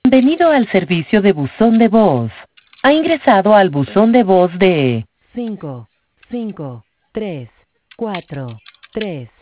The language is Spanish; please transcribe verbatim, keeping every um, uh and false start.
Bienvenido al servicio de buzón de voz. Ha ingresado al buzón de voz de cinco, cinco, tres, cuatro, tres.